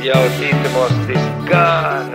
Yo, Titimus is gone.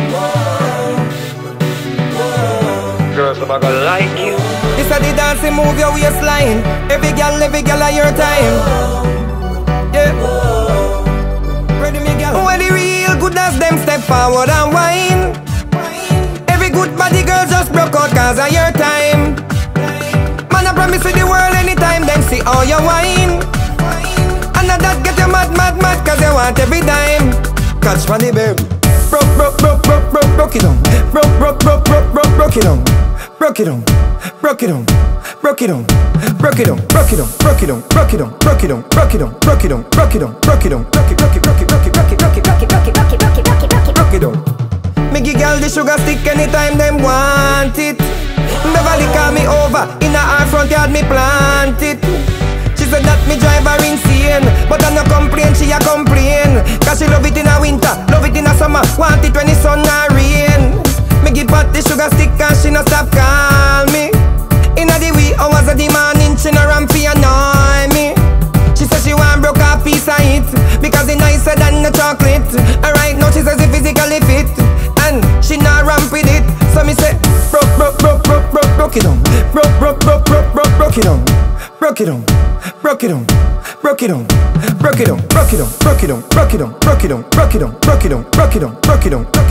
Girls are gonna like you. This a the dancing move your waistline. Every girl at your time. Yeah. Ready me girl. When the real good as them step forward and whine. Every good body girl just broke out cause of your time. Man I promise you the world anytime them see all your wine. And that get you mad cause you want every dime. Catch for the baby. Broke it down. Broke it down. Broke it down. Broke it down. Broke it down. Broke it down. Broke it down. Broke it down. Broke it down. Broke it down. Broke it down. Broke it down. Broke it down. Broke it down. Broke it down. Me give girl the sugar stick anytime them want it. Beverly call me over, in her front yard me plant it. She said that me drive her insane, but I no complain, she a complain. Cause she love it in a winter, love it in a summer, want it when the sun a rain. Me give her the sugar stick and she no stop call me. In the wee hours of the morning, she no ramp fi annoy me. She said she want broke a piece of it, because it nicer than the chocolate. And right now she says it physically fit, and she not ramp with it. So me say, broke it down. Broke it down. Broke it down. Broke it down. Broke it down. Broke it down. Broke it down. Broke it down. Broke it down. Broke it down. Broke it down. Broke it down. Broke it down. Broke it down. Broke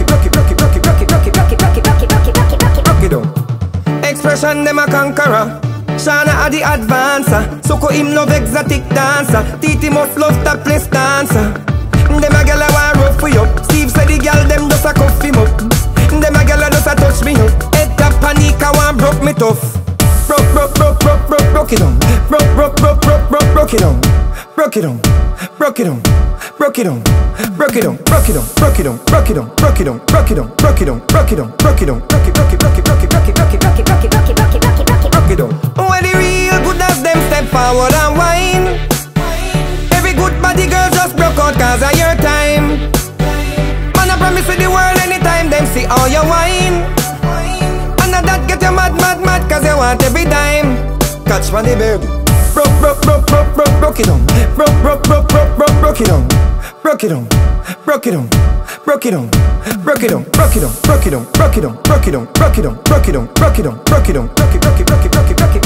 it down. Expression them a conqueror. Shana a the advancer. Soko him love exotic dancer. Titimus love topless dancer. Them a gyal a want rough for you. Steve said the gyal them just a cuff him up. Them a gyal a just a touch me up. Head a panic a want broke me tough. Broke it down. Broke it down. Broke it down. Broke it down. Broke it down. Broke it down. Broke it down. Broke it down. Broke it down. Broke it down. Broke it down. Broke it down. Broke it down. Broke it down. Broke it down. When the real good as them step forward and whine. Every good body girl just broke out cause of your time. Man I promise you the world anytime them see all your wine. And that get you mad cause you want every dime. Catch for the baby. Broke it down. Broke it down. Broke it down. Broke it down. Broke it down. Broke it down. Broke it down. Broke it down. Broke it down. Broke it down. Broke it down. Broke it down. Broke it down. Broke it down. Broke it down. Broke it.